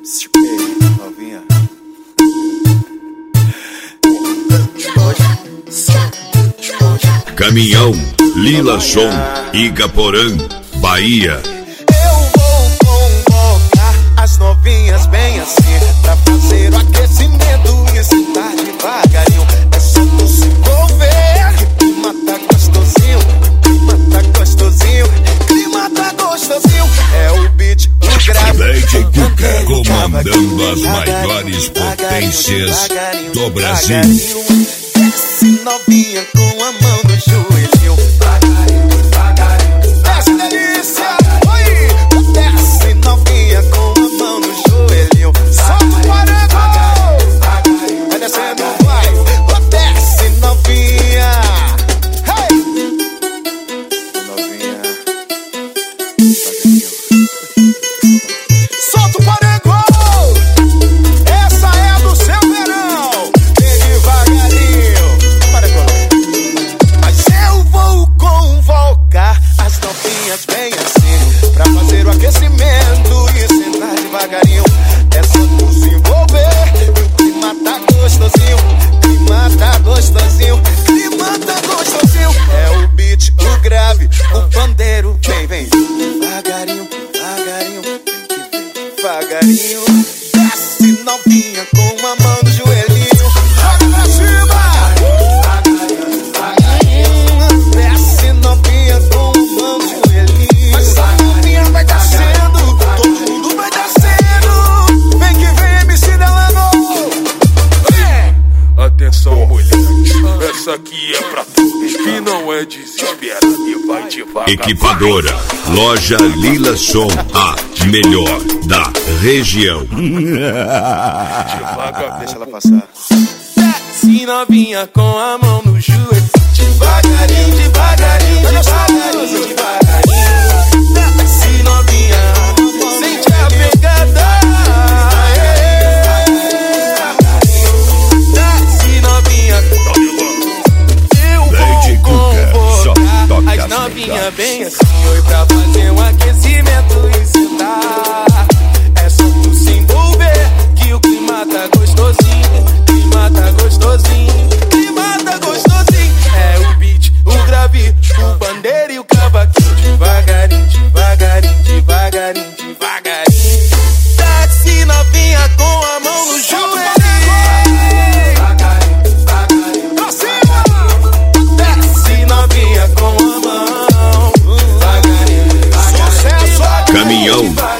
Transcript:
Novinha. Caminhão, Lila Som, Igaporã, Bahia. Eu vou convocar as novinhas bem assim, pra fazer o aquecimento e sentar devagarinho. É só tu se envolver, clima tá gostosinho, clima tá gostosinho, clima tá gostosinho. É o beat, o grave, DJ Cuca comandando as maiores potências do Brasil. Desce novinha com a mão no joelho, devagarinho, devagarinho. Desce delícia, oi! Desce novinha com a mão no joelho. Solta o paredão, vai descendo, vai. Desce novinha, hey! Novinha, devagarinho. Solta o paredão, essa é do seu verão. Vem devagarinho, paredão. Mas eu vou convocar as novinhas bem assim, pra fazer o aquecimento e sentar devagarinho. É só tu se envolver, e o clima tá gostosinho, clima tá gostosinho, clima tá gostosinho. É o beat, o grave, o pandeiro. Vem, vem, devagarinho, devagarinho, vem que vem, devagarinho. Desce novinha com a mão no joelhinho, joga pra cima. Desce novinha com a mão no joelhinho. Mas a novinha vai descendo, todo mundo vai descendo. Vem que vem, MC Delano. Atenção, mulher, essa aqui é pra tu que não é desesperada e vai devagar. Equipadora, loja Lila Som, a melhor da região. Devagar, Deixa ela passar. Desce novinha com a mão no joelho, devagarinho, devagarinho, devagarinho, devagarinho. Desce novinha, sente a pegada. Desce novinha, eu DJ vou Cuca, só convocar toca as as novinhas melhores. bem assim, oi, pra fazer um aquecimento e sentar. É só tu se envolver, que o clima tá gostosinho, clima tá gostosinho, clima tá gostosinho. É o beat, o grave, o pandeiro e o cavaquinho. Devagarinho, devagarinho, devagarinho, devagarinho. Desce novinha com a mão no joelho. Pra cima! Desce novinha com a mão devagarinho, devagarinho. Sucesso! Caminhão,